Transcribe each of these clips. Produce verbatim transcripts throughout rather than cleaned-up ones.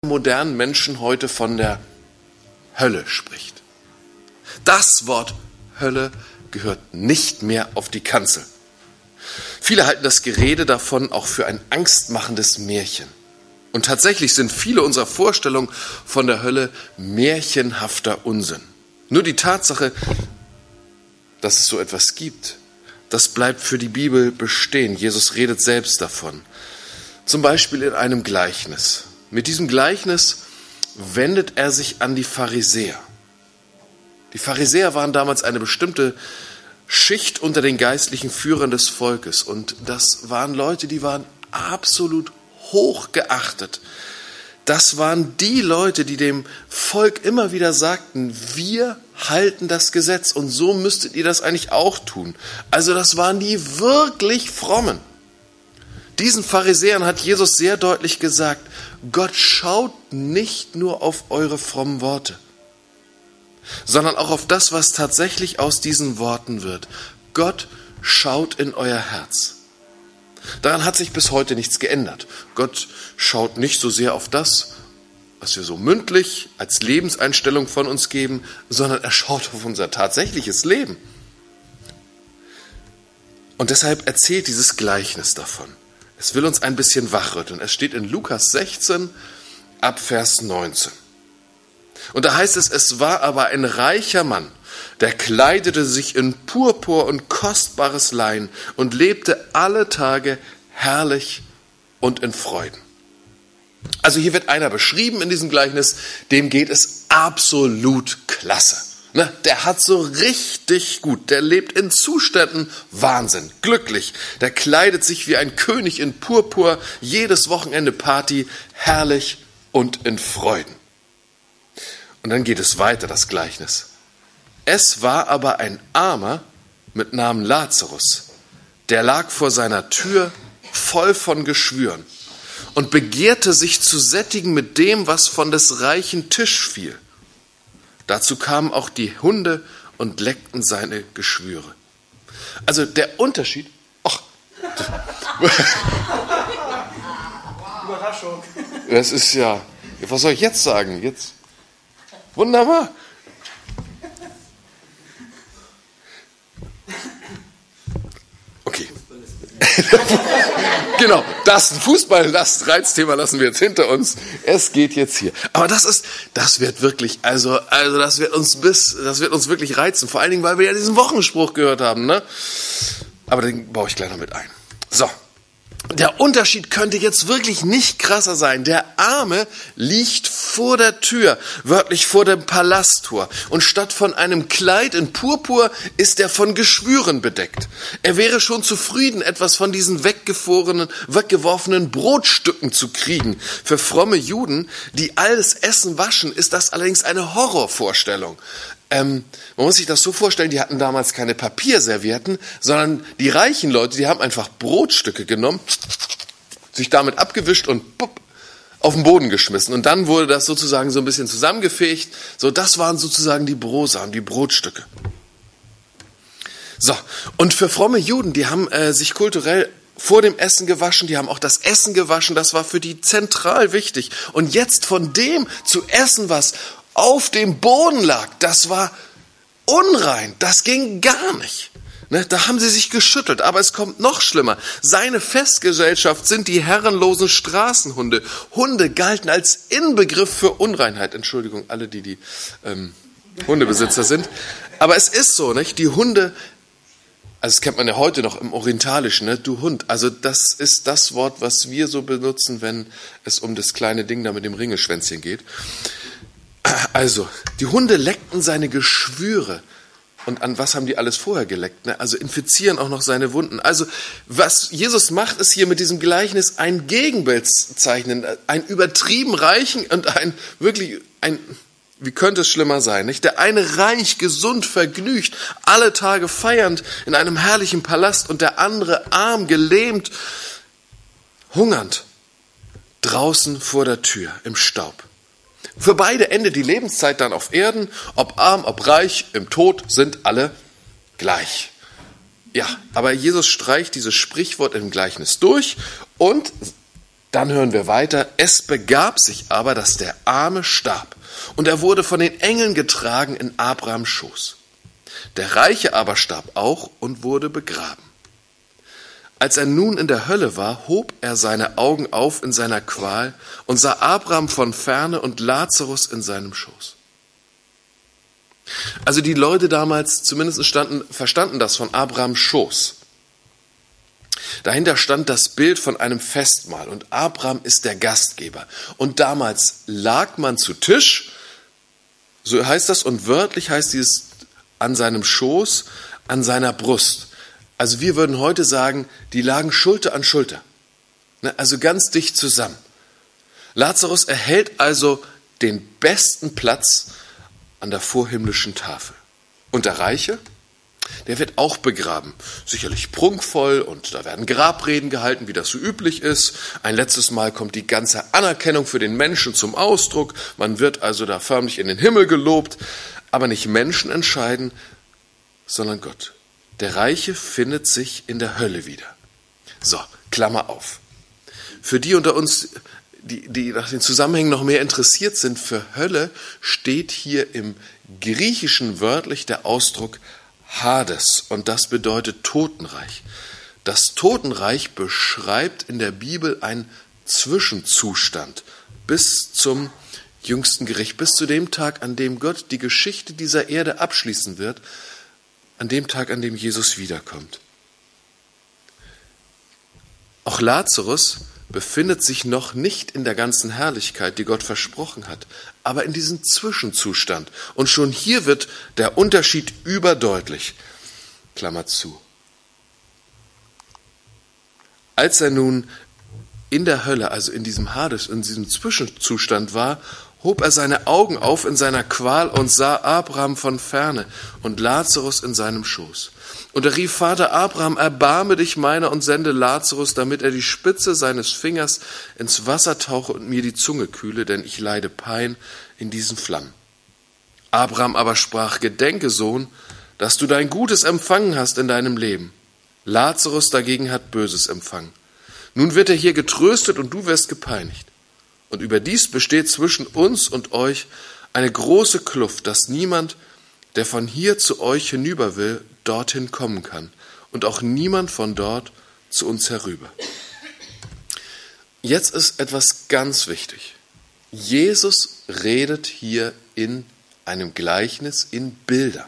modernen Menschen heute von der Hölle spricht. Das Wort Hölle gehört nicht mehr auf die Kanzel. Viele halten das Gerede davon auch für ein angstmachendes Märchen. Und tatsächlich sind viele unserer Vorstellungen von der Hölle märchenhafter Unsinn. Nur die Tatsache, dass es so etwas gibt, das bleibt für die Bibel bestehen. Jesus redet selbst davon. Zum Beispiel in einem Gleichnis. Mit diesem Gleichnis wendet er sich an die Pharisäer. Die Pharisäer waren damals eine bestimmte Schicht unter den geistlichen Führern des Volkes. Und das waren Leute, die waren absolut hoch geachtet. Das waren die Leute, die dem Volk immer wieder sagten, wir halten das Gesetz und so müsstet ihr das eigentlich auch tun. Also das waren die wirklich Frommen. Diesen Pharisäern hat Jesus sehr deutlich gesagt, Gott schaut nicht nur auf eure frommen Worte, sondern auch auf das, was tatsächlich aus diesen Worten wird. Gott schaut in euer Herz. Daran hat sich bis heute nichts geändert. Gott schaut nicht so sehr auf das, was wir so mündlich als Lebenseinstellung von uns geben, sondern er schaut auf unser tatsächliches Leben. Und deshalb erzählt dieses Gleichnis davon. Es will uns ein bisschen wachrütteln. Es steht in Lukas sechzehn ab Vers neunzehn. Und da heißt es, es war aber ein reicher Mann, der kleidete sich in Purpur und kostbares Lein und lebte alle Tage herrlich und in Freuden. Also hier wird einer beschrieben in diesem Gleichnis, dem geht es absolut klasse. Ne, der hat so richtig gut, der lebt in Zuständen Wahnsinn, glücklich. Der kleidet sich wie ein König in Purpur, jedes Wochenende Party, herrlich und in Freuden. Und dann geht es weiter, das Gleichnis. Es war aber ein Armer mit Namen Lazarus, der lag vor seiner Tür voll von Geschwüren und begehrte sich zu sättigen mit dem, was von des reichen Tisch fiel. Dazu kamen auch die Hunde und leckten seine Geschwüre. Also der Unterschied... Ach, Überraschung. Das ist ja... Was soll ich jetzt sagen? Jetzt... Wunderbar. Okay. Genau, das Fußball, das Reizthema lassen wir jetzt hinter uns. Es geht jetzt hier. Aber das ist, das wird wirklich, also, also das wird uns bis, das wird uns wirklich reizen. Vor allen Dingen, weil wir ja diesen Wochenspruch gehört haben, ne? Aber den baue ich gleich noch mit ein. So. Der Unterschied könnte jetzt wirklich nicht krasser sein. Der Arme liegt vor der Tür, wörtlich vor dem Palasttor. Und statt von einem Kleid in Purpur ist er von Geschwüren bedeckt. Er wäre schon zufrieden, etwas von diesen weggefrorenen, weggeworfenen Brotstücken zu kriegen. Für fromme Juden, die alles Essen waschen, ist das allerdings eine Horrorvorstellung. Ähm, man muss sich das so vorstellen, die hatten damals keine Papierservietten, sondern die reichen Leute, die haben einfach Brotstücke genommen, sich damit abgewischt und pup, auf den Boden geschmissen. Und dann wurde das sozusagen so ein bisschen zusammengefegt. So, das waren sozusagen die Brosamen, die Brotstücke. So, und für fromme Juden, die haben äh, sich kulturell vor dem Essen gewaschen, die haben auch das Essen gewaschen, das war für die zentral wichtig. Und jetzt von dem zu essen, was auf dem Boden lag, das war unrein, das ging gar nicht. Ne, da haben sie sich geschüttelt, aber es kommt noch schlimmer. Seine Festgesellschaft sind die herrenlosen Straßenhunde. Hunde galten als Inbegriff für Unreinheit. Entschuldigung, alle, die die ähm, Hundebesitzer sind. Aber es ist so, nicht? Die Hunde, also das kennt man ja heute noch im Orientalischen, ne? Du Hund. Also das ist das Wort, was wir so benutzen, wenn es um das kleine Ding da mit dem Ringelschwänzchen geht. Also, die Hunde leckten seine Geschwüre. Und an was haben die alles vorher geleckt? Ne? Also infizieren auch noch seine Wunden. Also was Jesus macht, ist hier mit diesem Gleichnis ein Gegenbild zeichnen. Ein übertrieben reichen und ein wirklich, ein, wie könnte es schlimmer sein? Nicht? Der eine reich, gesund, vergnügt, alle Tage feiernd in einem herrlichen Palast und der andere arm, gelähmt, hungernd, draußen vor der Tür im Staub. Für beide endet die Lebenszeit dann auf Erden, ob arm, ob reich, im Tod sind alle gleich. Ja, aber Jesus streicht dieses Sprichwort im Gleichnis durch und Dann hören wir weiter. Es begab sich aber, dass der Arme starb, und er wurde von den Engeln getragen in Abrahams Schoß. Der Reiche aber starb auch und wurde begraben. Als er nun in der Hölle war, hob er seine Augen auf in seiner Qual und sah Abraham von ferne und Lazarus in seinem Schoß. Also die Leute damals zumindest standen, verstanden das von Abrahams Schoß. Dahinter stand das Bild von einem Festmahl und Abraham ist der Gastgeber. Und damals lag man zu Tisch, so heißt das, und wörtlich heißt dieses an seinem Schoß, an seiner Brust. Also wir würden heute sagen, die lagen Schulter an Schulter, also ganz dicht zusammen. Lazarus erhält also den besten Platz an der vorhimmlischen Tafel. Und der Reiche, der wird auch begraben. Sicherlich prunkvoll und da werden Grabreden gehalten, wie das so üblich ist. Ein letztes Mal kommt die ganze Anerkennung für den Menschen zum Ausdruck. Man wird also da förmlich in den Himmel gelobt. Aber nicht Menschen entscheiden, sondern Gott. Der Reiche findet sich in der Hölle wieder. So, Klammer auf. Für die unter uns, die, die nach den Zusammenhängen noch mehr interessiert sind, für Hölle steht hier im Griechischen wörtlich der Ausdruck Hades und das bedeutet Totenreich. Das Totenreich beschreibt in der Bibel einen Zwischenzustand bis zum jüngsten Gericht, bis zu dem Tag, an dem Gott die Geschichte dieser Erde abschließen wird, an dem Tag, an dem Jesus wiederkommt. Auch Lazarus befindet sich noch nicht in der ganzen Herrlichkeit, die Gott versprochen hat, aber in diesem Zwischenzustand. Und schon hier wird der Unterschied überdeutlich. Klammer zu. Als er nun in der Hölle, also in diesem Hades, in diesem Zwischenzustand war, hob er seine Augen auf in seiner Qual und sah Abraham von ferne und Lazarus in seinem Schoß. Und er rief: Vater Abraham, erbarme dich meiner und sende Lazarus, damit er die Spitze seines Fingers ins Wasser tauche und mir die Zunge kühle, denn ich leide Pein in diesen Flammen. Abraham aber sprach: Gedenke, Sohn, dass du dein Gutes empfangen hast in deinem Leben. Lazarus dagegen hat Böses empfangen. Nun wird er hier getröstet und du wirst gepeinigt. Und überdies besteht zwischen uns und euch eine große Kluft, dass niemand, der von hier zu euch hinüber will, dorthin kommen kann und auch niemand von dort zu uns herüber. Jetzt ist etwas ganz wichtig. Jesus redet hier in einem Gleichnis in Bildern.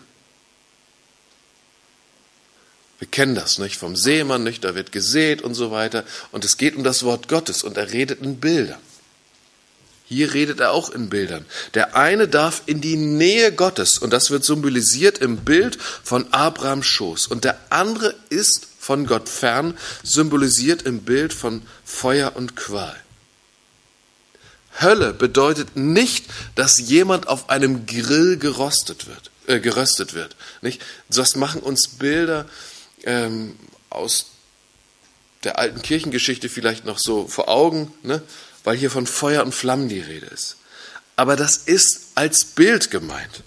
Wir kennen das, nicht? Vom Sämann, nicht? Da wird gesät und so weiter. Und es geht um das Wort Gottes und er redet in Bildern. Hier redet er auch in Bildern. Der eine darf in die Nähe Gottes und das wird symbolisiert im Bild von Abrahams Schoß. Und der andere ist von Gott fern, symbolisiert im Bild von Feuer und Qual. Hölle bedeutet nicht, dass jemand auf einem Grill gerostet wird, äh, geröstet wird. Nicht? Das machen uns Bilder ähm, aus der alten Kirchengeschichte vielleicht noch so vor Augen, ne? Weil hier von Feuer und Flammen die Rede ist. Aber das ist als Bild gemeint.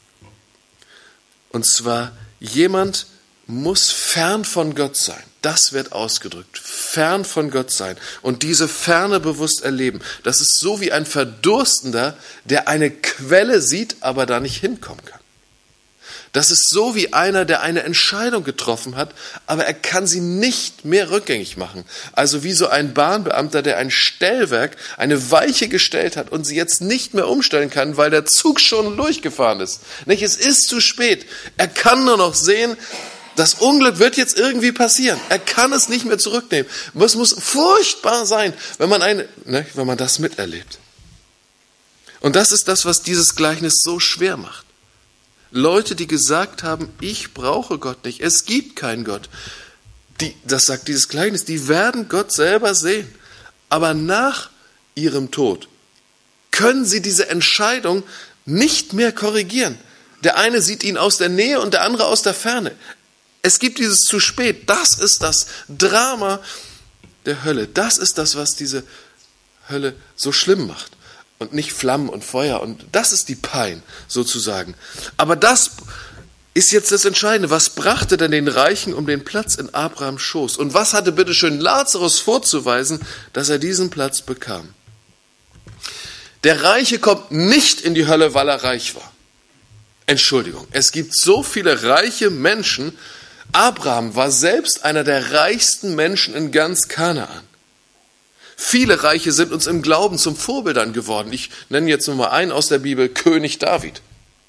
Und zwar, jemand muss fern von Gott sein. Das wird ausgedrückt. Fern von Gott sein. Und diese Ferne bewusst erleben. Das ist so wie ein Verdurstender, der eine Quelle sieht, aber da nicht hinkommen kann. Das ist so wie einer, der eine Entscheidung getroffen hat, aber er kann sie nicht mehr rückgängig machen. Also wie so ein Bahnbeamter, der ein Stellwerk, eine Weiche gestellt hat und sie jetzt nicht mehr umstellen kann, weil der Zug schon durchgefahren ist. Nicht? Es ist zu spät. Er kann nur noch sehen, das Unglück wird jetzt irgendwie passieren. Er kann es nicht mehr zurücknehmen. Es muss furchtbar sein, wenn man, eine, ne, wenn man das miterlebt. Und das ist das, was dieses Gleichnis so schwer macht. Leute, die gesagt haben, ich brauche Gott nicht, es gibt keinen Gott. Die, das sagt dieses Gleichnis, die werden Gott selber sehen. Aber nach ihrem Tod können sie diese Entscheidung nicht mehr korrigieren. Der eine sieht ihn aus der Nähe und der andere aus der Ferne. Es gibt dieses zu spät. Das ist das Drama der Hölle. Das ist das, was diese Hölle so schlimm macht. Und nicht Flammen und Feuer. Und das ist die Pein, sozusagen. Aber das ist jetzt das Entscheidende. Was brachte denn den Reichen um den Platz in Abrahams Schoß? Und was hatte bitteschön Lazarus vorzuweisen, dass er diesen Platz bekam? Der Reiche kommt nicht in die Hölle, weil er reich war. Entschuldigung, es gibt so viele reiche Menschen. Abraham war selbst einer der reichsten Menschen in ganz Kanaan. Viele Reiche sind uns im Glauben zum Vorbildern geworden. Ich nenne jetzt nur mal einen aus der Bibel, König David.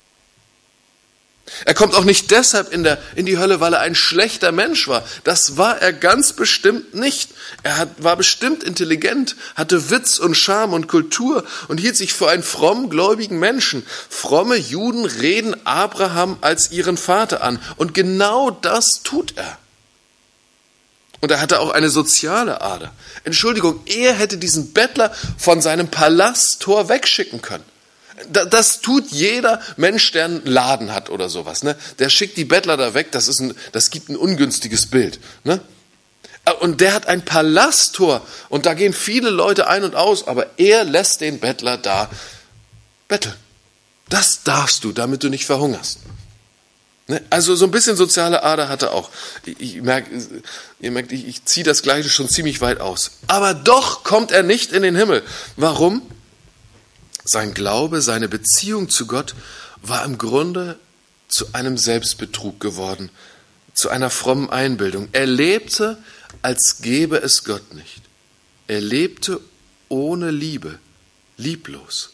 Er kommt auch nicht deshalb in, der, in die Hölle, weil er ein schlechter Mensch war. Das war er ganz bestimmt nicht. Er hat, war bestimmt intelligent, hatte Witz und Charme und Kultur und hielt sich für einen fromm gläubigen Menschen. Fromme Juden reden Abraham als ihren Vater an. Und genau das tut er. Und er hatte auch eine soziale Ader. Entschuldigung, er hätte diesen Bettler von seinem Palasttor wegschicken können. Das tut jeder Mensch, der einen Laden hat oder sowas. Ne? Der schickt die Bettler da weg, das, ist ein, das gibt ein ungünstiges Bild. Ne? Und der hat ein Palasttor und da gehen viele Leute ein und aus, aber er lässt den Bettler da betteln. Das darfst du, damit du nicht verhungerst. Ne? Also so ein bisschen soziale Ader hat er auch. Ich, ich merke, ihr merkt, ich, ich ziehe das Gleiche schon ziemlich weit aus. Aber doch kommt er nicht in den Himmel. Warum? Sein Glaube, seine Beziehung zu Gott war im Grunde zu einem Selbstbetrug geworden, zu einer frommen Einbildung. Er lebte, als gäbe es Gott nicht. Er lebte ohne Liebe, lieblos.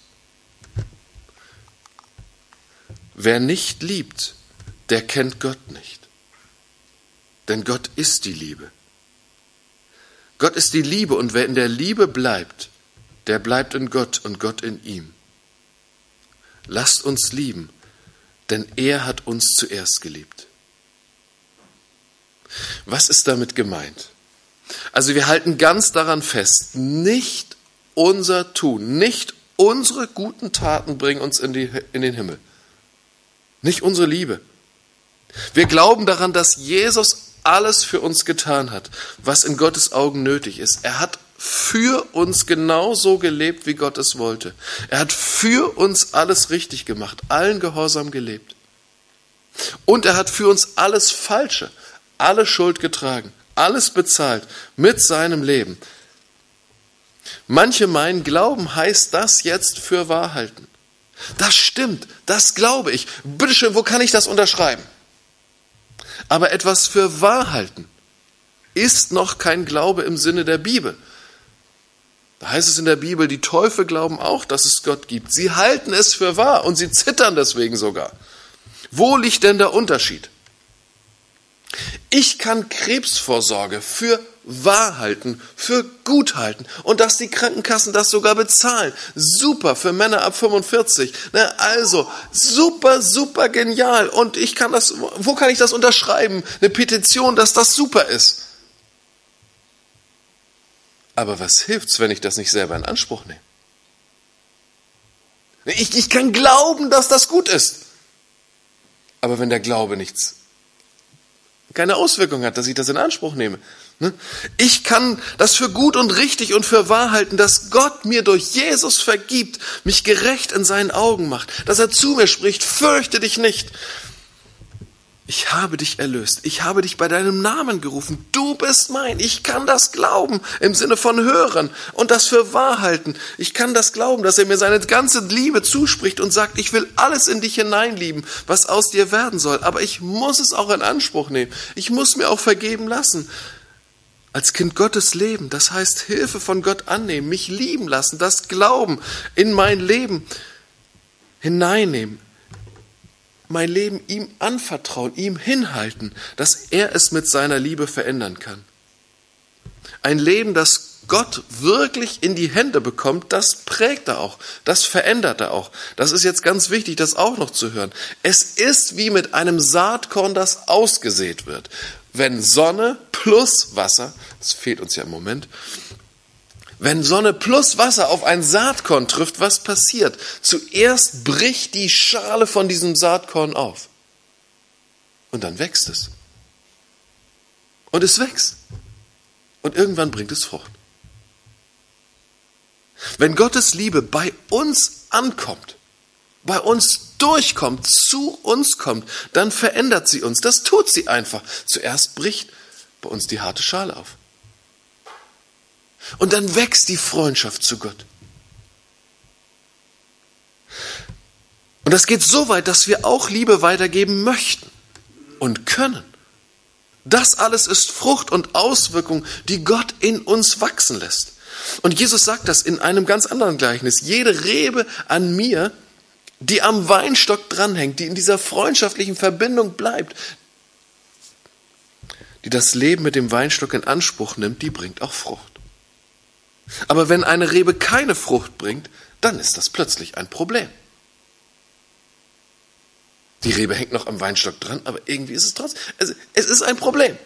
Wer nicht liebt, der kennt Gott nicht. Denn Gott ist die Liebe. Gott ist die Liebe und wer in der Liebe bleibt, der bleibt in Gott und Gott in ihm. Lasst uns lieben, denn er hat uns zuerst geliebt. Was ist damit gemeint? Also wir halten ganz daran fest, nicht unser Tun, nicht unsere guten Taten bringen uns in, die, in den Himmel. Nicht unsere Liebe. Wir glauben daran, dass Jesus alles für uns getan hat, was in Gottes Augen nötig ist. Er hat für uns genauso gelebt, wie Gott es wollte. Er hat für uns alles richtig gemacht, allen Gehorsam gelebt. Und er hat für uns alles Falsche, alle Schuld getragen, alles bezahlt mit seinem Leben. Manche meinen, Glauben heißt das jetzt für wahr halten. Das stimmt, das glaube ich. Bitteschön, wo kann ich das unterschreiben? Aber etwas für wahr halten ist noch kein Glaube im Sinne der Bibel. Da heißt es in der Bibel, die Teufel glauben auch, dass es Gott gibt. Sie halten es für wahr und sie zittern deswegen sogar. Wo liegt denn der Unterschied? Ich kann Krebsvorsorge für wahr halten, für gut halten und dass die Krankenkassen das sogar bezahlen. Super, für Männer ab fünfundvierzig. Also, super, super genial. Und ich kann das, wo kann ich das unterschreiben? Eine Petition, dass das super ist. Aber was hilft's, wenn ich das nicht selber in Anspruch nehme? Ich, ich kann glauben, dass das gut ist. Aber wenn der Glaube nichts, keine Auswirkung hat, dass ich das in Anspruch nehme. Ich kann das für gut und richtig und für wahr halten, dass Gott mir durch Jesus vergibt, mich gerecht in seinen Augen macht, dass er zu mir spricht, fürchte dich nicht. Ich habe dich erlöst, ich habe dich bei deinem Namen gerufen, du bist mein. Ich kann das glauben im Sinne von hören und das für wahr halten. Ich kann das glauben, dass er mir seine ganze Liebe zuspricht und sagt, ich will alles in dich hineinlieben, was aus dir werden soll. Aber ich muss es auch in Anspruch nehmen. Ich muss mir auch vergeben lassen. Als Kind Gottes leben, das heißt Hilfe von Gott annehmen, mich lieben lassen, das Glauben in mein Leben hineinnehmen. Mein Leben ihm anvertrauen, ihm hinhalten, dass er es mit seiner Liebe verändern kann. Ein Leben, das Gott wirklich in die Hände bekommt, das prägt er auch, das verändert er auch. Das ist jetzt ganz wichtig, das auch noch zu hören. Es ist wie mit einem Saatkorn, das ausgesät wird. Wenn Sonne plus Wasser, das fehlt uns ja im Moment, wenn Sonne plus Wasser auf ein Saatkorn trifft, was passiert? Zuerst bricht die Schale von diesem Saatkorn auf. Und dann wächst es. Und es wächst. Und irgendwann bringt es Frucht. Wenn Gottes Liebe bei uns ankommt, bei uns durchkommt, zu uns kommt, dann verändert sie uns. Das tut sie einfach. Zuerst bricht bei uns die harte Schale auf. Und dann wächst die Freundschaft zu Gott. Und das geht so weit, dass wir auch Liebe weitergeben möchten und können. Das alles ist Frucht und Auswirkung, die Gott in uns wachsen lässt. Und Jesus sagt das in einem ganz anderen Gleichnis. Jede Rebe an mir, die am Weinstock dranhängt, die in dieser freundschaftlichen Verbindung bleibt, die das Leben mit dem Weinstock in Anspruch nimmt, die bringt auch Frucht. Aber wenn eine Rebe keine Frucht bringt, dann ist das plötzlich ein Problem. Die Rebe hängt noch am Weinstock dran, aber irgendwie ist es trotzdem, also es ist ein Problem.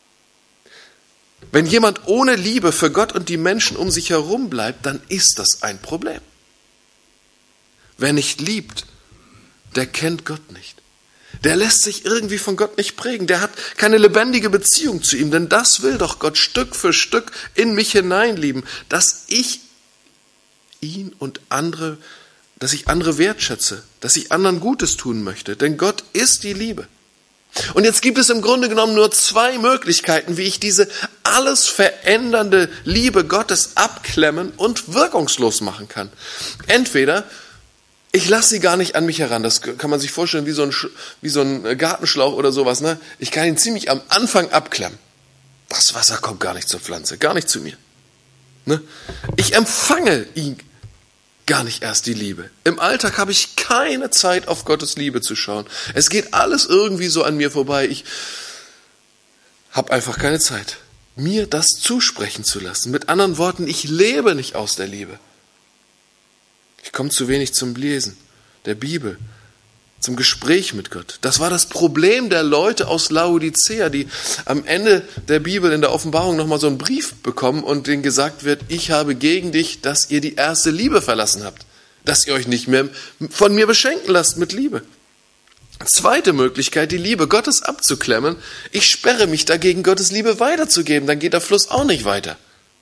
Wenn jemand ohne Liebe für Gott und die Menschen um sich herum bleibt, dann ist das ein Problem. Wer nicht liebt, der kennt Gott nicht. Der lässt sich irgendwie von Gott nicht prägen. Der hat keine lebendige Beziehung zu ihm, denn das will doch Gott Stück für Stück in mich hineinlieben, dass ich ihn und andere, dass ich andere wertschätze, dass ich anderen Gutes tun möchte, denn Gott ist die Liebe. Und jetzt gibt es im Grunde genommen nur zwei Möglichkeiten, wie ich diese alles verändernde Liebe Gottes abklemmen und wirkungslos machen kann. Entweder ich lasse sie gar nicht an mich heran. Das kann man sich vorstellen wie so ein, wie so ein Gartenschlauch oder sowas. Ne? Ich kann ihn ziemlich am Anfang abklemmen. Das Wasser kommt gar nicht zur Pflanze, gar nicht zu mir. Ne? Ich empfange ihn gar nicht erst die Liebe. Im Alltag habe ich keine Zeit, auf Gottes Liebe zu schauen. Es geht alles irgendwie so an mir vorbei. Ich habe einfach keine Zeit, mir das zusprechen zu lassen. Mit anderen Worten, ich lebe nicht aus der Liebe. Ich komme zu wenig zum Lesen der Bibel, zum Gespräch mit Gott. Das war das Problem der Leute aus Laodicea, die am Ende der Bibel in der Offenbarung nochmal so einen Brief bekommen und denen gesagt wird, ich habe gegen dich, dass ihr die erste Liebe verlassen habt, dass ihr euch nicht mehr von mir beschenken lasst mit Liebe. Zweite Möglichkeit, die Liebe Gottes abzuklemmen. Ich sperre mich dagegen, Gottes Liebe weiterzugeben, dann geht der Fluss auch nicht weiter.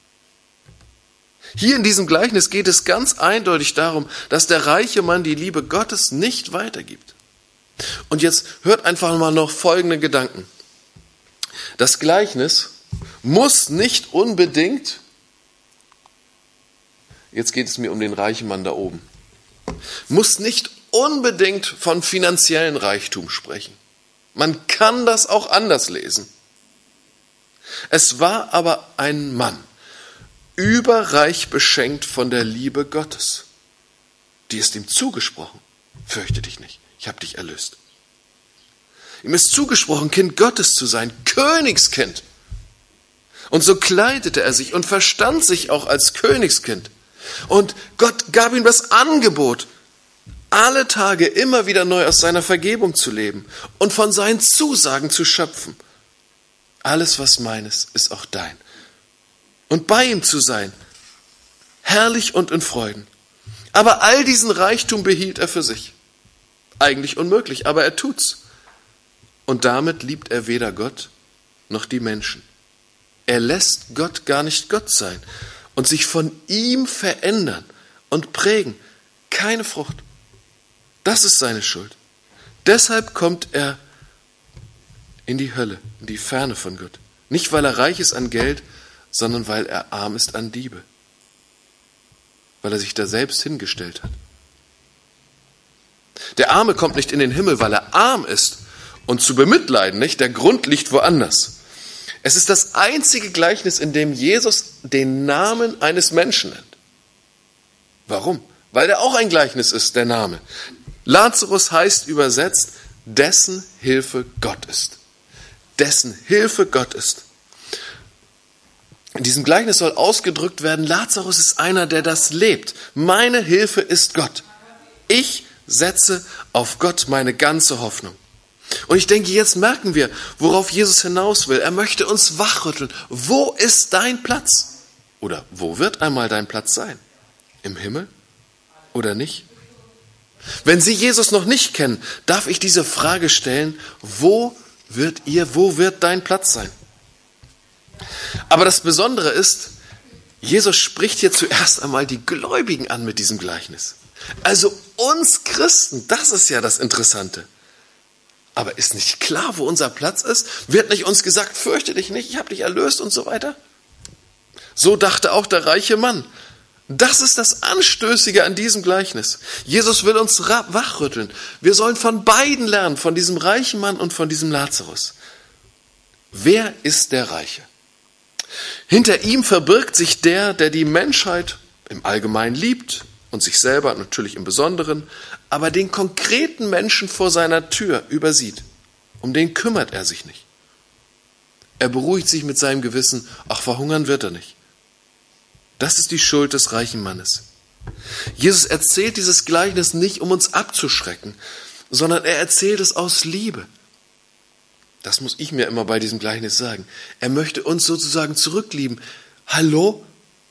Hier in diesem Gleichnis geht es ganz eindeutig darum, dass der reiche Mann die Liebe Gottes nicht weitergibt. Und jetzt hört einfach mal noch folgende Gedanken. Das Gleichnis muss nicht unbedingt, jetzt geht es mir um den reichen Mann da oben, muss nicht unbedingt von finanziellen Reichtum sprechen. Man kann das auch anders lesen. Es war aber ein Mann, überreich beschenkt von der Liebe Gottes. Die ist ihm zugesprochen. Fürchte dich nicht, ich habe dich erlöst. Ihm ist zugesprochen, Kind Gottes zu sein, Königskind. Und so kleidete er sich und verstand sich auch als Königskind. Und Gott gab ihm das Angebot, alle Tage immer wieder neu aus seiner Vergebung zu leben und von seinen Zusagen zu schöpfen. Alles, was meines, ist auch dein. Und bei ihm zu sein, herrlich und in Freuden. Aber all diesen Reichtum behielt er für sich. Eigentlich unmöglich, aber er tut's. Und damit liebt er weder Gott noch die Menschen. Er lässt Gott gar nicht Gott sein und sich von ihm verändern und prägen. Keine Frucht. Das ist seine Schuld. Deshalb kommt er in die Hölle, in die Ferne von Gott. Nicht, weil er reich ist an Geld, sondern weil er arm ist an Liebe. Weil er sich da selbst hingestellt hat. Der Arme kommt nicht in den Himmel, weil er arm ist und zu bemitleiden, nicht? Der Grund liegt woanders. Es ist das einzige Gleichnis, in dem Jesus den Namen eines Menschen nennt. Warum? Weil der auch ein Gleichnis ist, der Name. Lazarus heißt übersetzt, dessen Hilfe Gott ist. Dessen Hilfe Gott ist. In diesem Gleichnis soll ausgedrückt werden, Lazarus ist einer, der das lebt. Meine Hilfe ist Gott. Ich setze auf Gott meine ganze Hoffnung. Und ich denke, jetzt merken wir, worauf Jesus hinaus will. Er möchte uns wachrütteln. Wo ist dein Platz? Oder wo wird einmal dein Platz sein? Im Himmel oder nicht? Wenn Sie Jesus noch nicht kennen, darf ich diese Frage stellen, wo wird ihr, wo wird dein Platz sein? Aber das Besondere ist, Jesus spricht hier zuerst einmal die Gläubigen an mit diesem Gleichnis. Also uns Christen, das ist ja das Interessante. Aber ist nicht klar, wo unser Platz ist? Wird nicht uns gesagt, fürchte dich nicht, ich habe dich erlöst und so weiter? So dachte auch der reiche Mann. Das ist das Anstößige an diesem Gleichnis. Jesus will uns wachrütteln. Wir sollen von beiden lernen, von diesem reichen Mann und von diesem Lazarus. Wer ist der Reiche? Hinter ihm verbirgt sich der, der die Menschheit im Allgemeinen liebt und sich selber natürlich im Besonderen, aber den konkreten Menschen vor seiner Tür übersieht. Um den kümmert er sich nicht. Er beruhigt sich mit seinem Gewissen, ach, verhungern wird er nicht. Das ist die Schuld des reichen Mannes. Jesus erzählt dieses Gleichnis nicht, um uns abzuschrecken, sondern er erzählt es aus Liebe. Das muss ich mir immer bei diesem Gleichnis sagen. Er möchte uns sozusagen zurücklieben. Hallo?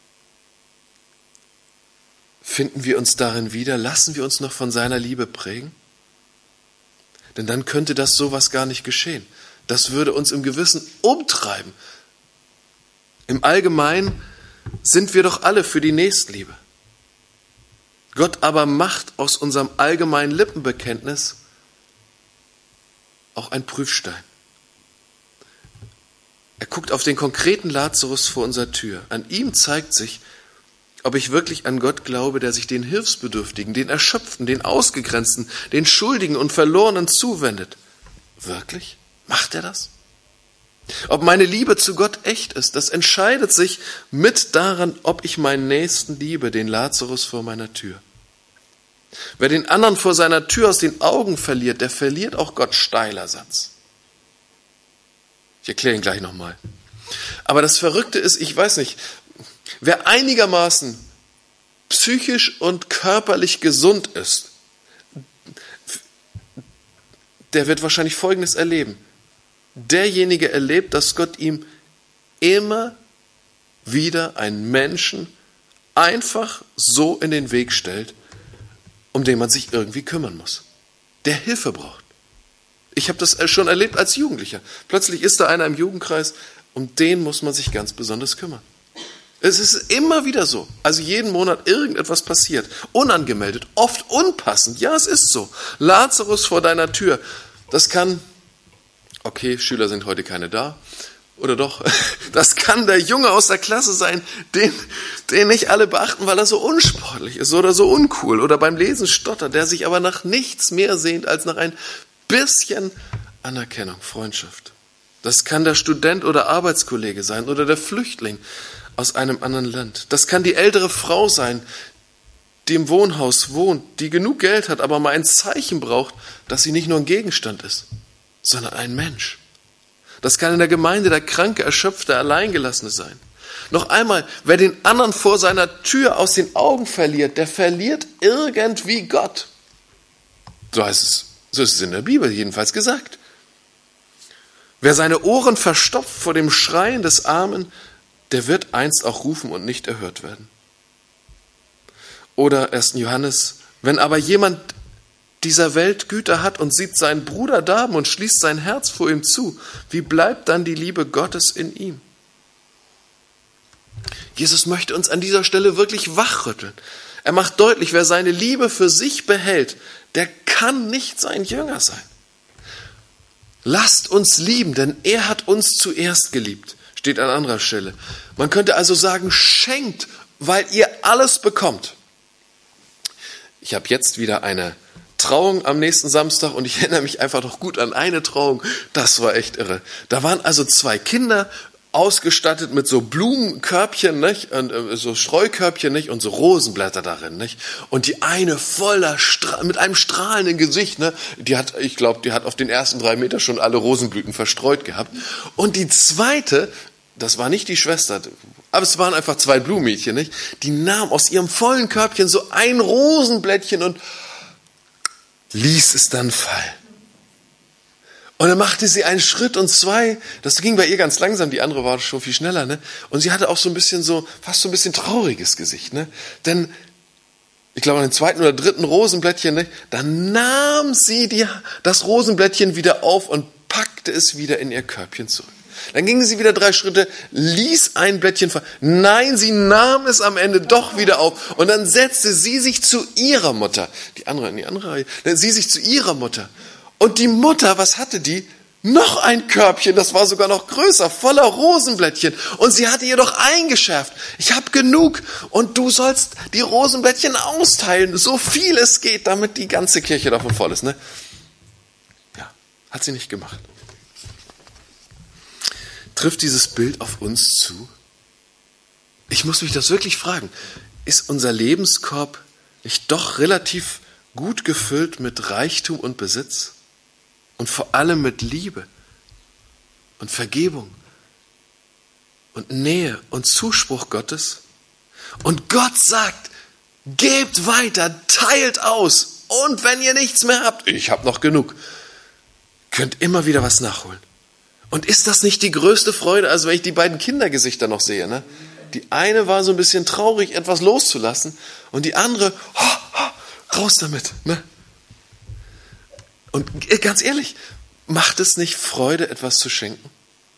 Finden wir uns darin wieder? Lassen wir uns noch von seiner Liebe prägen? Denn dann könnte das sowas gar nicht geschehen. Das würde uns im Gewissen umtreiben. Im Allgemeinen sind wir doch alle für die Nächstenliebe. Gott aber macht aus unserem allgemeinen Lippenbekenntnis auch ein Prüfstein. Er guckt auf den konkreten Lazarus vor unserer Tür. An ihm zeigt sich, ob ich wirklich an Gott glaube, der sich den Hilfsbedürftigen, den Erschöpften, den Ausgegrenzten, den Schuldigen und Verlorenen zuwendet. Wirklich? Macht er das? Ob meine Liebe zu Gott echt ist, das entscheidet sich mit daran, ob ich meinen Nächsten liebe, den Lazarus vor meiner Tür. Wer den anderen vor seiner Tür aus den Augen verliert, der verliert auch Gott. Steiler Satz. Ich erkläre ihn gleich nochmal. Aber das Verrückte ist, ich weiß nicht, wer einigermaßen psychisch und körperlich gesund ist, der wird wahrscheinlich Folgendes erleben. Derjenige erlebt, dass Gott ihm immer wieder einen Menschen einfach so in den Weg stellt, um den man sich irgendwie kümmern muss, der Hilfe braucht. Ich habe das schon erlebt als Jugendlicher. Plötzlich ist da einer im Jugendkreis, um den muss man sich ganz besonders kümmern. Es ist immer wieder so. Also jeden Monat irgendetwas passiert. Unangemeldet, oft unpassend. Ja, es ist so. Lazarus vor deiner Tür. Das kann, okay, Schüler sind heute keine da. Oder doch? Das kann der Junge aus der Klasse sein, den, den nicht alle beachten, weil er so unsportlich ist oder so uncool. Oder beim Lesen stottert, der sich aber nach nichts mehr sehnt als nach ein bisschen Anerkennung, Freundschaft. Das kann der Student oder Arbeitskollege sein oder der Flüchtling aus einem anderen Land. Das kann die ältere Frau sein, die im Wohnhaus wohnt, die genug Geld hat, aber mal ein Zeichen braucht, dass sie nicht nur ein Gegenstand ist, sondern ein Mensch. Das kann in der Gemeinde der kranke, erschöpfte, Alleingelassene sein. Noch einmal, wer den anderen vor seiner Tür aus den Augen verliert, der verliert irgendwie Gott. So heißt es, so ist es in der Bibel jedenfalls gesagt. Wer seine Ohren verstopft vor dem Schreien des Armen, der wird einst auch rufen und nicht erhört werden. Oder erster Johannes, wenn aber jemand dieser Welt Güter hat und sieht seinen Bruder darben und schließt sein Herz vor ihm zu, wie bleibt dann die Liebe Gottes in ihm? Jesus möchte uns an dieser Stelle wirklich wachrütteln. Er macht deutlich, wer seine Liebe für sich behält, der kann nicht sein Jünger sein. Lasst uns lieben, denn er hat uns zuerst geliebt. Steht an anderer Stelle. Man könnte also sagen, schenkt, weil ihr alles bekommt. Ich habe jetzt wieder eine Trauung am nächsten Samstag und ich erinnere mich einfach noch gut an eine Trauung. Das war echt irre. Da waren also zwei Kinder ausgestattet mit so Blumenkörbchen, nicht? Und äh, so Streukörbchen, nicht? Und so Rosenblätter darin, nicht? Und die eine voller Stra- mit einem strahlenden Gesicht, ne? Die hat, ich glaube, die hat auf den ersten drei Meter schon alle Rosenblüten verstreut gehabt. Und die zweite, das war nicht die Schwester, aber es waren einfach zwei Blumenmädchen, nicht? Die nahm aus ihrem vollen Körbchen so ein Rosenblättchen und ließ es dann fallen. Und dann machte sie einen Schritt und zwei, das ging bei ihr ganz langsam, die andere war schon viel schneller, ne? Und sie hatte auch so ein bisschen so, fast so ein bisschen trauriges Gesicht, ne? Denn, ich glaube, an dem zweiten oder dritten Rosenblättchen, ne? Dann nahm sie die, das Rosenblättchen wieder auf und packte es wieder in ihr Körbchen zurück. Dann ging sie wieder drei Schritte, ließ ein Blättchen fallen. Nein, sie nahm es am Ende doch wieder auf. Und dann setzte sie sich zu ihrer Mutter. Die andere in die andere Reihe. Sie sich zu ihrer Mutter. Und die Mutter, was hatte die? Noch ein Körbchen, das war sogar noch größer, voller Rosenblättchen. Und sie hatte ihr doch eingeschärft, ich habe genug und du sollst die Rosenblättchen austeilen, so viel es geht, damit die ganze Kirche davon voll ist. Ne? Ja, hat sie nicht gemacht. Trifft dieses Bild auf uns zu? Ich muss mich das wirklich fragen. Ist unser Lebenskorb nicht doch relativ gut gefüllt mit Reichtum und Besitz? Und vor allem mit Liebe und Vergebung und Nähe und Zuspruch Gottes. Und Gott sagt, gebt weiter, teilt aus. Und wenn ihr nichts mehr habt, ich habe noch genug, könnt immer wieder was nachholen. Und ist das nicht die größte Freude, also wenn ich die beiden Kindergesichter noch sehe, ne? Die eine war so ein bisschen traurig, etwas loszulassen. Und die andere, oh, oh, raus damit, ne? Und ganz ehrlich, macht es nicht Freude, etwas zu schenken?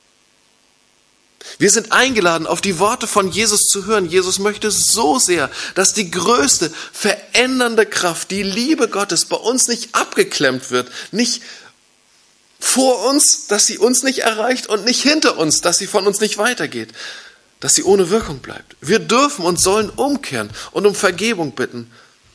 Wir sind eingeladen, auf die Worte von Jesus zu hören. Jesus möchte so sehr, dass die größte verändernde Kraft, die Liebe Gottes, bei uns nicht abgeklemmt wird, nicht vor uns, dass sie uns nicht erreicht und nicht hinter uns, dass sie von uns nicht weitergeht, dass sie ohne Wirkung bleibt. Wir dürfen und sollen umkehren und um Vergebung bitten.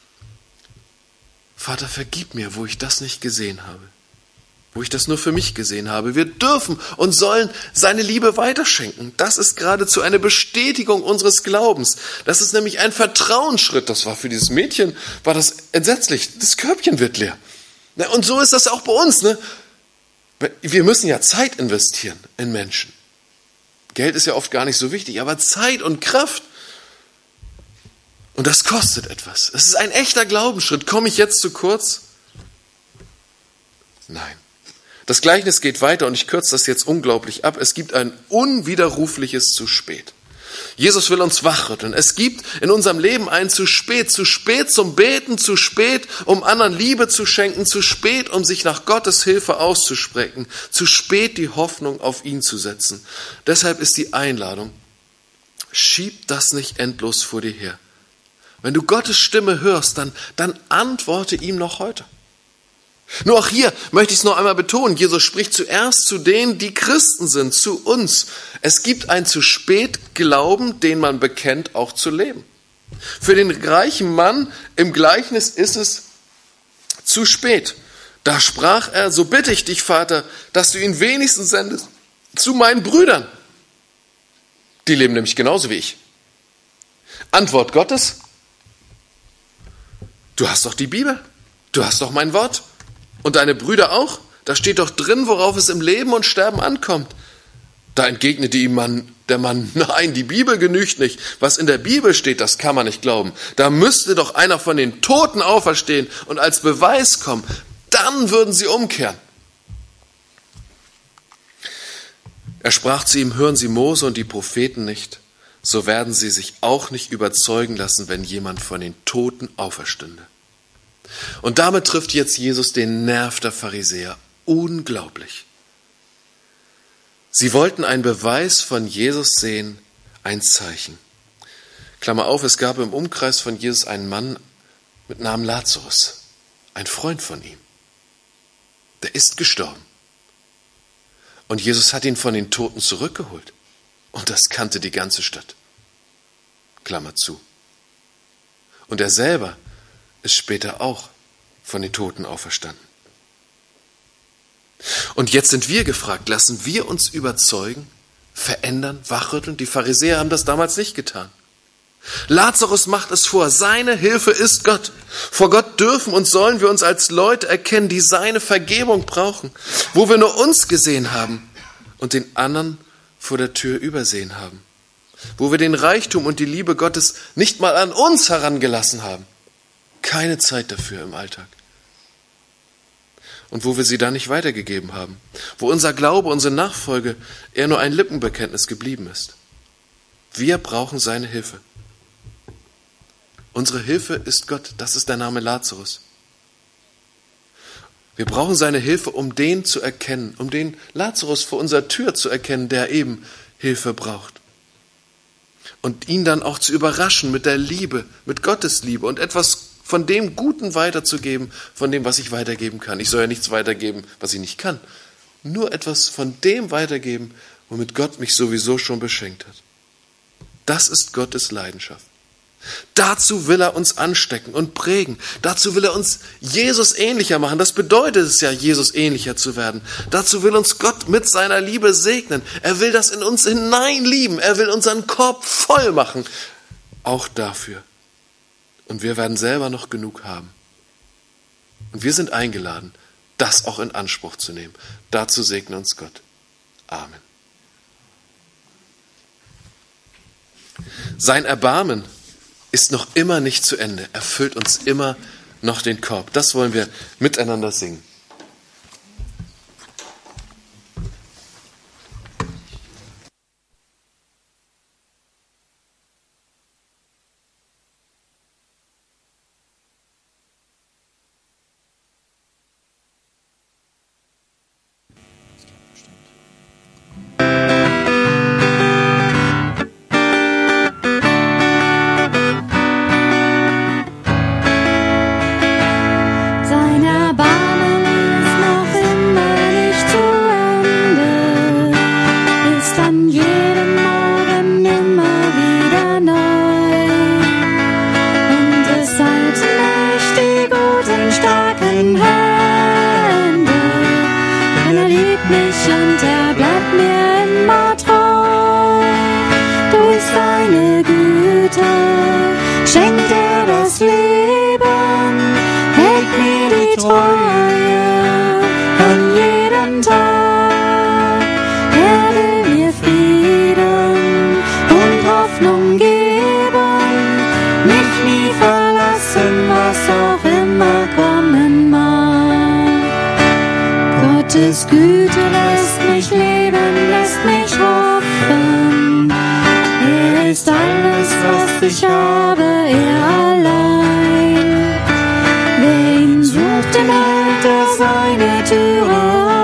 Vater, vergib mir, wo ich das nicht gesehen habe, wo ich das nur für mich gesehen habe. Wir dürfen und sollen seine Liebe weiterschenken. Das ist geradezu eine Bestätigung unseres Glaubens. Das ist nämlich ein Vertrauensschritt. Das war für dieses Mädchen, war das entsetzlich. Das Körbchen wird leer. Und so ist das auch bei uns. Ne? Wir müssen ja Zeit investieren in Menschen. Geld ist ja oft gar nicht so wichtig, aber Zeit und Kraft. Und das kostet etwas. Es ist ein echter Glaubensschritt. Komme ich jetzt zu kurz? Nein. Das Gleichnis geht weiter und ich kürze das jetzt unglaublich ab. Es gibt ein unwiderrufliches zu spät. Jesus will uns wachrütteln. Es gibt in unserem Leben ein zu spät. Zu spät zum Beten, zu spät, um anderen Liebe zu schenken, zu spät, um sich nach Gottes Hilfe auszusprechen, zu spät die Hoffnung auf ihn zu setzen. Deshalb ist die Einladung, schieb das nicht endlos vor dir her. Wenn du Gottes Stimme hörst, dann, dann antworte ihm noch heute. Nur auch hier möchte ich es noch einmal betonen, Jesus spricht zuerst zu denen, die Christen sind, zu uns. Es gibt ein zu spät Glauben, den man bekennt, auch zu leben. Für den reichen Mann im Gleichnis ist es zu spät. Da sprach er, so bitte ich dich, Vater, dass du ihn wenigstens sendest zu meinen Brüdern. Die leben nämlich genauso wie ich. Antwort Gottes, du hast doch die Bibel, du hast doch mein Wort. Und deine Brüder auch? Da steht doch drin, worauf es im Leben und Sterben ankommt. Da entgegnete ihm Mann, der Mann, nein, die Bibel genügt nicht. Was in der Bibel steht, das kann man nicht glauben. Da müsste doch einer von den Toten auferstehen und als Beweis kommen. Dann würden sie umkehren. Er sprach zu ihm, hören Sie Mose und die Propheten nicht, so werden sie sich auch nicht überzeugen lassen, wenn jemand von den Toten auferstünde. Und damit trifft jetzt Jesus den Nerv der Pharisäer. Unglaublich. Sie wollten einen Beweis von Jesus sehen, ein Zeichen. Klammer auf, es gab im Umkreis von Jesus einen Mann mit Namen Lazarus, ein Freund von ihm. Der ist gestorben. Und Jesus hat ihn von den Toten zurückgeholt. Und das kannte die ganze Stadt. Klammer zu. Und er selber ist später auch von den Toten auferstanden. Und jetzt sind wir gefragt, lassen wir uns überzeugen, verändern, wachrütteln? Die Pharisäer haben das damals nicht getan. Lazarus macht es vor, seine Hilfe ist Gott. Vor Gott dürfen und sollen wir uns als Leute erkennen, die seine Vergebung brauchen, wo wir nur uns gesehen haben und den anderen vor der Tür übersehen haben, wo wir den Reichtum und die Liebe Gottes nicht mal an uns herangelassen haben. Keine Zeit dafür im Alltag. Und wo wir sie dann nicht weitergegeben haben, wo unser Glaube, unsere Nachfolge eher nur ein Lippenbekenntnis geblieben ist. Wir brauchen seine Hilfe. Unsere Hilfe ist Gott, das ist der Name Lazarus. Wir brauchen seine Hilfe, um den zu erkennen, um den Lazarus vor unserer Tür zu erkennen, der eben Hilfe braucht. Und ihn dann auch zu überraschen mit der Liebe, mit Gottes Liebe und etwas von dem Guten weiterzugeben, von dem, was ich weitergeben kann. Ich soll ja nichts weitergeben, was ich nicht kann. Nur etwas von dem weitergeben, womit Gott mich sowieso schon beschenkt hat. Das ist Gottes Leidenschaft. Dazu will er uns anstecken und prägen. Dazu will er uns Jesus ähnlicher machen. Das bedeutet es ja, Jesus ähnlicher zu werden. Dazu will uns Gott mit seiner Liebe segnen. Er will das in uns hineinlieben. Er will unseren Korb voll machen. Auch dafür. Und wir werden selber noch genug haben. Und wir sind eingeladen, das auch in Anspruch zu nehmen. Dazu segne uns Gott. Amen. Sein Erbarmen ist noch immer nicht zu Ende. Er füllt uns immer noch den Korb. Das wollen wir miteinander singen. Gottes Güte lässt mich leben, lässt mich hoffen. Er ist alles, was ich habe, er allein. Wer ihn sucht, dem hält er seine Türe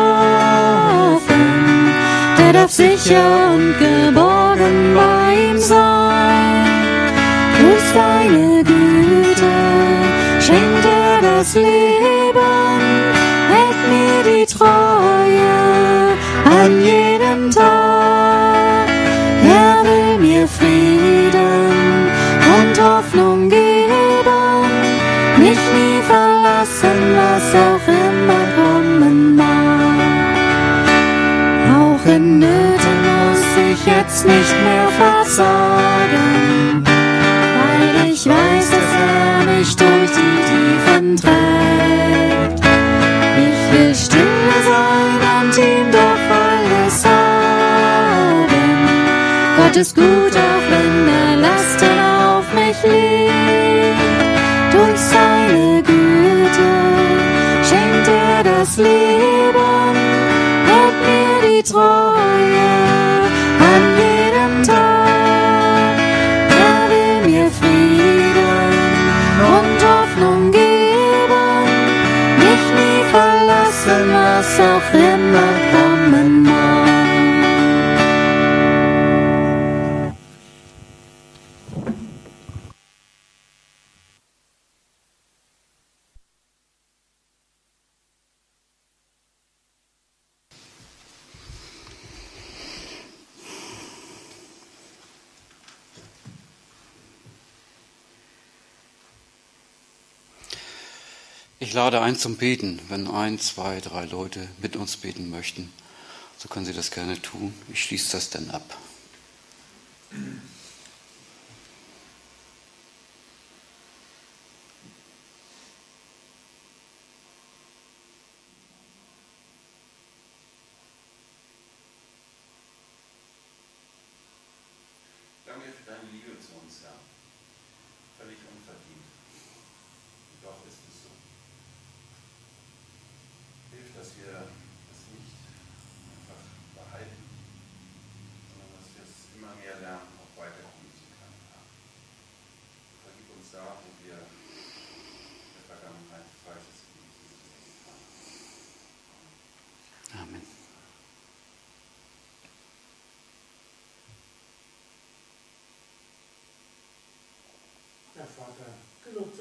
offen. Der darf sicher und geborgen bei ihm sein. Durch seine Güte schenkt er das Leben, hält mir die Treue an jedem Tag. Er will mir Frieden und Hoffnung geben, mich nie verlassen, was auch immer kommen mag. Auch in Nöten muss ich jetzt nicht mehr versagen, weil ich weiß, dass er mich durch die Tiefen trägt. Ich will still sein und ihm doch alles sagen. Gott ist gut, auch wenn er Lasten auf mich legt. Durch seine Güte schenkt er das Leben, hält mir die Treue an jedem Tag. Er will mir Frieden und Hoffnung geben, mich nie verlassen, was auch immer kommen mag. Ich lade ein zum Beten. Wenn ein, zwei, drei Leute mit uns beten möchten, so können sie das gerne tun. Ich schließe das dann ab. Danke für deine Liebe zu uns, Herr. Völlig unverdient. Doch ist es so. Hilf, dass wir das nicht einfach behalten, sondern dass wir es immer mehr lernen, auch weitergeben zu können. Vergib uns da, wo wir in der Vergangenheit Falsches getan haben.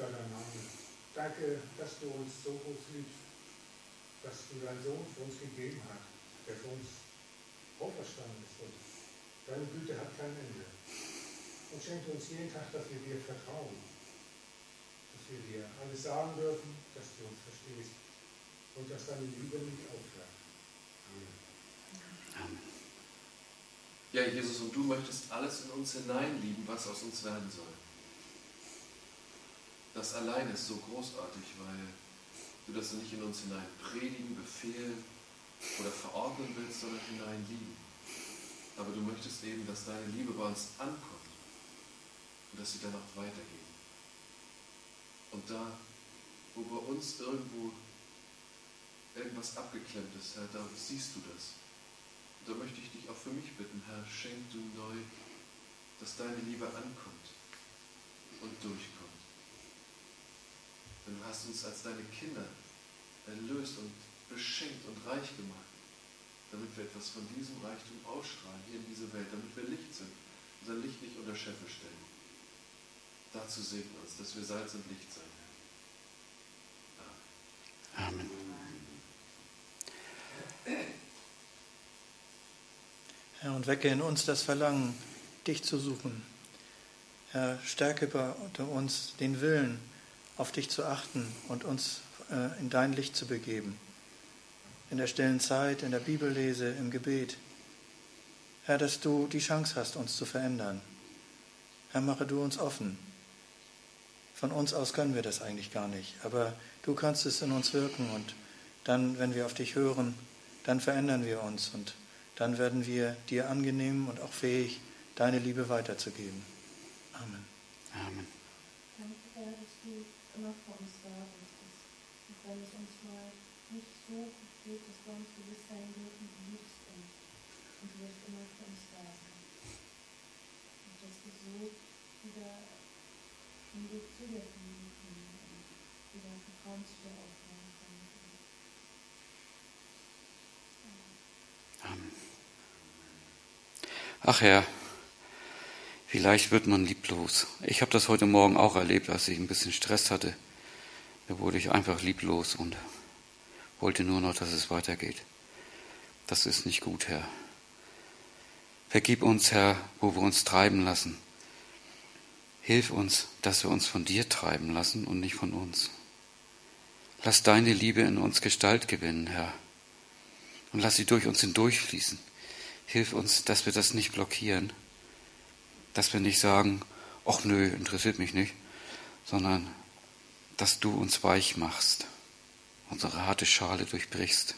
deiner Name. Danke, dass du uns so groß liebst, dass du deinen Sohn für uns gegeben hast, der für uns auferstanden ist. Und deine Güte hat kein Ende. Und schenke uns jeden Tag, dass wir dir vertrauen, dass wir dir alles sagen dürfen, dass du uns verstehst und dass deine Liebe nicht aufhört. Amen. Amen. Ja, Jesus, und du möchtest alles in uns hineinlieben, was aus uns werden soll. Das allein ist so großartig, weil du das nicht in uns hinein predigen, befehlen oder verordnen willst, sondern hineinlieben. Aber du möchtest eben, dass deine Liebe bei uns ankommt und dass sie dann auch weitergeht. Und da, wo bei uns irgendwo irgendwas abgeklemmt ist, Herr, da siehst du das. Und da möchte ich dich auch für mich bitten, Herr, schenk du neu, dass deine Liebe ankommt und durchkommt. Denn du hast uns als deine Kinder erlöst und beschenkt und reich gemacht, damit wir etwas von diesem Reichtum ausstrahlen hier in diese Welt, damit wir Licht sind, unser Licht nicht unter Scheffel stellen. Dazu segne uns, dass wir Salz und Licht sein werden. Amen. Amen. Herr, und wecke in uns das Verlangen, dich zu suchen. Herr, stärke bei uns den Willen, auf dich zu achten und uns äh, in dein Licht zu begeben. In der stillen Zeit, in der Bibellese, im Gebet. Herr, dass du die Chance hast, uns zu verändern. Herr, mache du uns offen. Von uns aus können wir das eigentlich gar nicht, aber du kannst es in uns wirken und dann, wenn wir auf dich hören, dann verändern wir uns und dann werden wir dir angenehm und auch fähig, deine Liebe weiterzugeben. Amen. Amen. Danke, Herr, dass du immer vor uns da bist. Und wenn es uns mal nicht so gut geht, dass wir uns gewiss sein dürfen, du liebst uns. Und du wirst immer für uns da sein. Und dass wir so wieder den Weg zu dir finden können und wieder Vertrauen zu dir aufbauen können. Amen. Ach Herr, wie leicht wird man lieblos. Ich habe das heute Morgen auch erlebt, als ich ein bisschen Stress hatte. Da wurde ich einfach lieblos und wollte nur noch, dass es weitergeht. Das ist nicht gut, Herr. Vergib uns, Herr, wo wir uns treiben lassen. Hilf uns, dass wir uns von dir treiben lassen und nicht von uns. Lass deine Liebe in uns Gestalt gewinnen, Herr. Und lass sie durch uns hindurchfließen. Hilf uns, dass wir das nicht blockieren. Dass wir nicht sagen, ach nö, interessiert mich nicht, sondern dass du uns weich machst, unsere harte Schale durchbrichst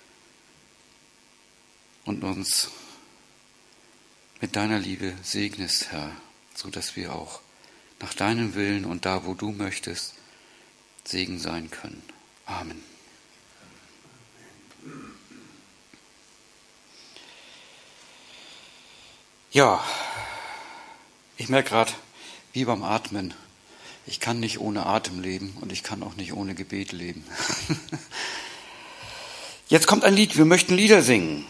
und uns mit deiner Liebe segnest, Herr, so dass wir auch nach deinem Willen und da, wo du möchtest, Segen sein können. Amen. Ja, ich merke gerade, wie beim Atmen, ich kann nicht ohne Atem leben und ich kann auch nicht ohne Gebet leben. Jetzt kommt ein Lied, wir möchten Lieder singen.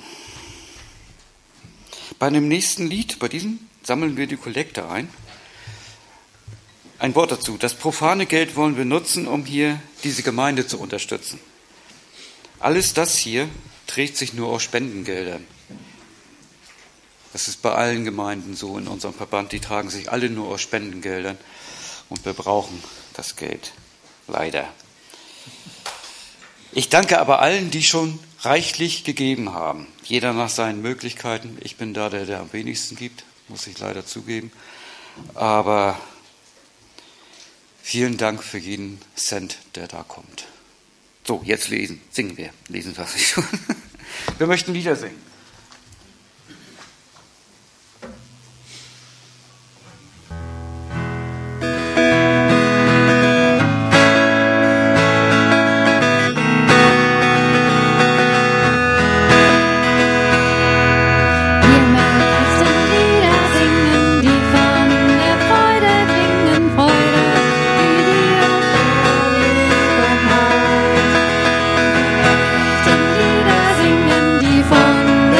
Bei dem nächsten Lied, bei diesem, sammeln wir die Kollekte ein. Ein Wort dazu, das profane Geld wollen wir nutzen, um hier diese Gemeinde zu unterstützen. Alles das hier trägt sich nur aus Spendengeldern. Das ist bei allen Gemeinden so in unserem Verband, die tragen sich alle nur aus Spendengeldern und wir brauchen das Geld, leider. Ich danke aber allen, die schon reichlich gegeben haben, jeder nach seinen Möglichkeiten. Ich bin da der, der am wenigsten gibt, muss ich leider zugeben, aber vielen Dank für jeden Cent, der da kommt. So, jetzt lesen, singen wir, lesen was ich schon. Wir möchten Lieder singen. Von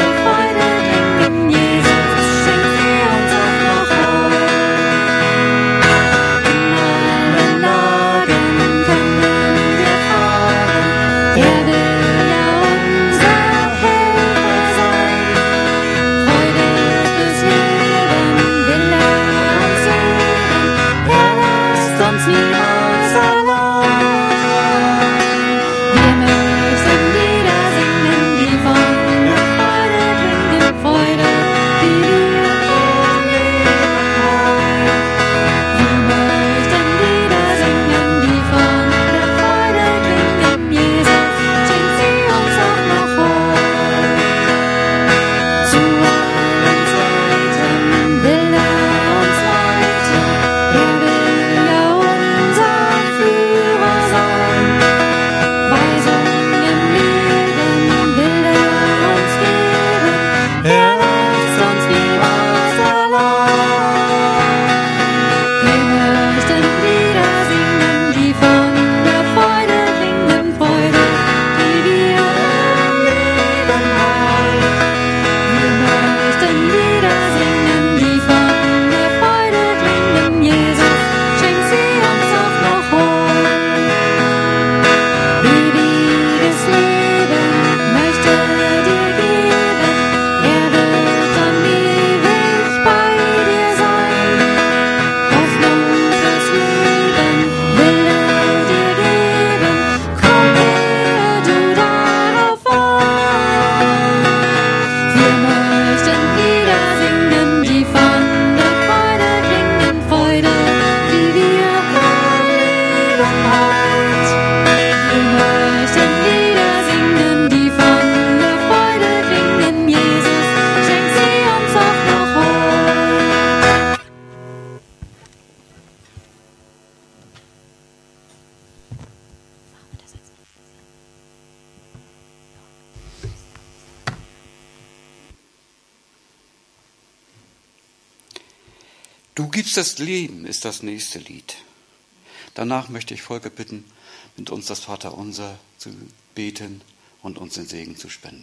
Du gibst das Leben ist das nächste Lied. Danach möchte ich Volker bitten, mit uns das Vaterunser zu beten und uns den Segen zu spenden.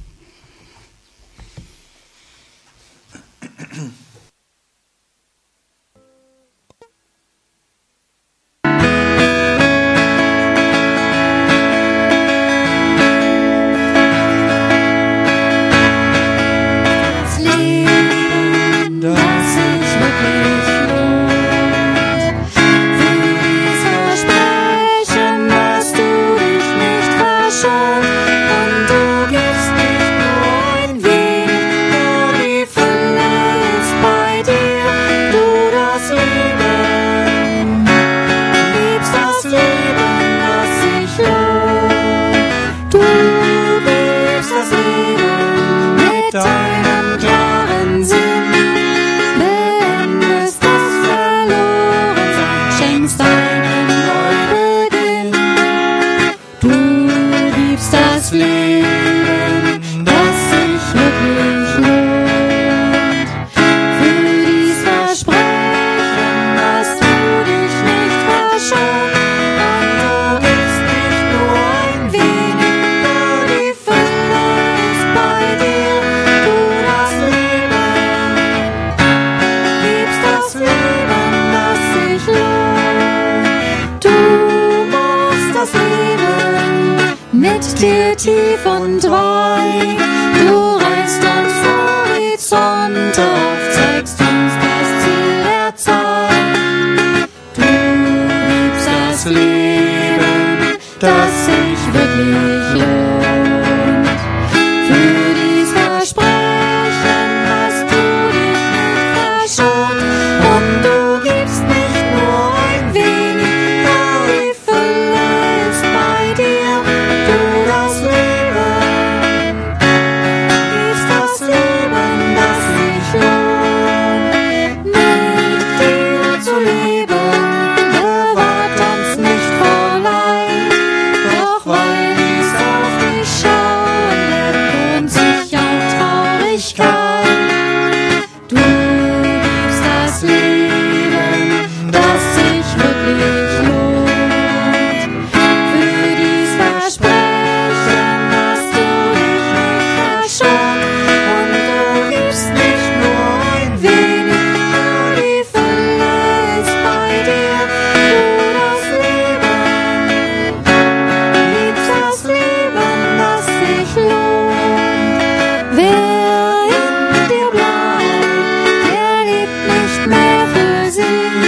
dir tief und weit. Du reißt uns Horizonte auf, zeigst uns das Ziel der Zeit. Du gibst das Leben, das sich wirklich lohnt. Für dies Versprechen hast du dich nicht verschont. Und du gibst nicht nur ein wenig, da die Fülle ist bei dir. Du das Leben, gibst das Leben, das sich lohnt. Mit dir zu leben, bewahrt uns nicht vor Leid. Doch weil dies auf dich schauen lässt, lohnt sich auch Traurigkeit. Du gibst das Leben, das sich wirklich lohnt. Für dies Versprechen hast du dich nicht verschont. Und du gibst nicht nur ein wenig, da die Fülle ist bei dir. Du das Leben, gibst das Leben, das sich lohnt. Wer in dir bleibt, der lebt nicht mehr für sich.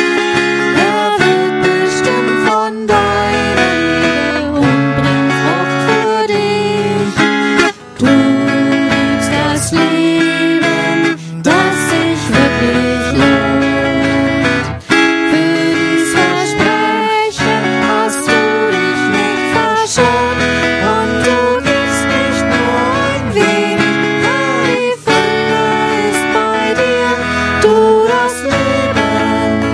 Er wird bestimmt von deiner Liebe und bringt Frucht für dich. Du gibst das Leben, das sich wirklich lohnt. Für dies Versprechen hast du dich nicht verschont. Und du gibst nicht nur ein wenig, da die Fülle ist bei dir. Du das Leben,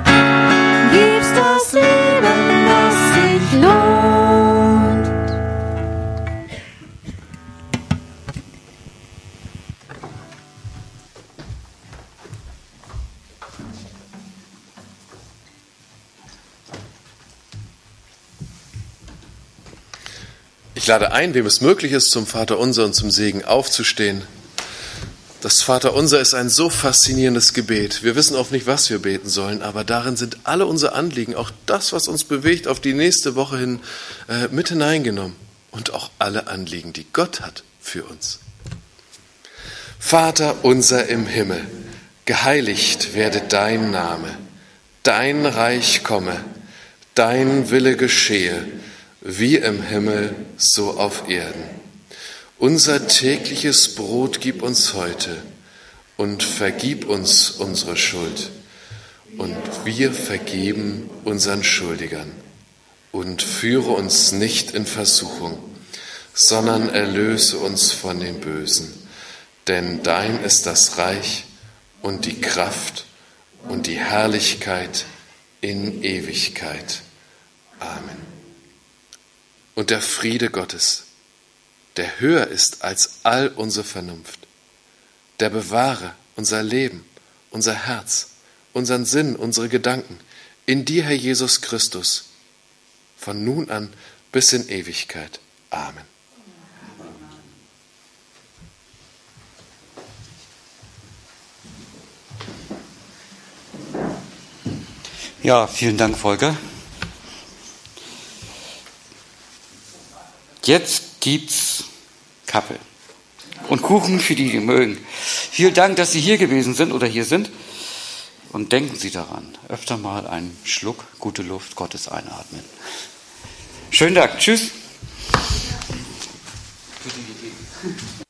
gibst das Leben, das sich lohnt. Ich lade ein, wem es möglich ist, zum Vaterunser und zum Segen aufzustehen. Das Vaterunser ist ein so faszinierendes Gebet. Wir wissen oft nicht, was wir beten sollen, aber darin sind alle unsere Anliegen, auch das, was uns bewegt, auf die nächste Woche hin äh, mit hineingenommen. Und auch alle Anliegen, die Gott hat für uns. Vater unser im Himmel, geheiligt werde dein Name, dein Reich komme, dein Wille geschehe, wie im Himmel, so auf Erden. Unser tägliches Brot gib uns heute und vergib uns unsere Schuld. Und wir vergeben unseren Schuldigern. Und führe uns nicht in Versuchung, sondern erlöse uns von dem Bösen. Denn dein ist das Reich und die Kraft und die Herrlichkeit in Ewigkeit. Amen. Und der Friede Gottes, der höher ist als all unsere Vernunft, der bewahre unser Leben, unser Herz unseren Sinn, unsere Gedanken in dir, Herr Jesus Christus, von nun an bis in Ewigkeit. Amen. Ja, vielen Dank, Volker. Jetzt gibt's Kaffee und Kuchen für die, die mögen. Vielen Dank, dass Sie hier gewesen sind oder hier sind. Und denken Sie daran, öfter mal einen Schluck gute Luft Gottes einatmen. Schönen Dank. Tschüss.